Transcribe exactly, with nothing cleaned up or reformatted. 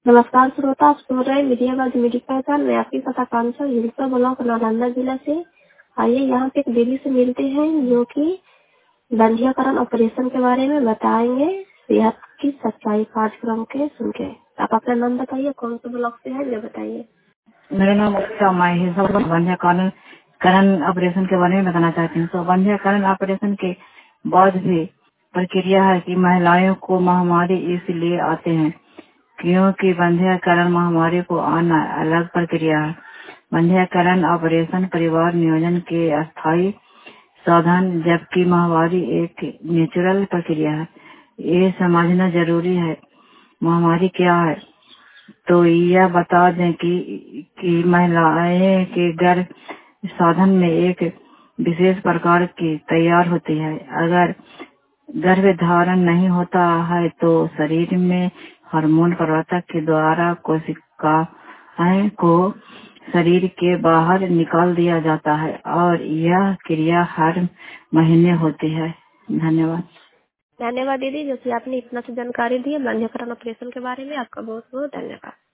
नमस्कार श्रोता, आप सुन रहे हैं मीडिया वर्ल्ड मीडिया पहचान। मैं आपकी कथा कांचा हिलसा ब्लॉक नालंदा जिला से। आइए यहाँ पे एक दीदी से मिलते हैं जो कि बंधियाकरण ऑपरेशन के बारे में बताएंगे, सेहत की सच्चाई कार्यक्रम के सुन के। आप अपना नाम बताइए, कौन से ब्लॉक से है ये बताइए। मेरा नाम उषा माही है। सब बंध्याकरण करण ऑपरेशन के बारे में बताना चाहती हूँ। तो बंध्याकरण ऑपरेशन के बाद भी प्रक्रिया है कि महिलाओं को महामारी इसलिए आते हैं क्योंकि बंध्याकरण महामारी को आना अलग प्रक्रिया है। बंध्याकरण ऑपरेशन परिवार नियोजन के अस्थायी साधन, जबकि महामारी एक नेचुरल प्रक्रिया है। ये समझना जरूरी है महामारी क्या है। तो यह बता दें कि, कि महिलाएं के गर्भ साधन में एक विशेष प्रकार की तैयार होती है। अगर गर्भधारण नहीं होता है तो शरीर में हार्मोन प्रवर्तक के द्वारा कोशिकाएं को शरीर के बाहर निकाल दिया जाता है और यह क्रिया हर महीने होती है। धन्यवाद। धन्यवाद दीदी, जो कि आपने इतना सी जानकारी दी है बंधियाकरण ऑपरेशन के बारे में। आपका बहुत बहुत धन्यवाद।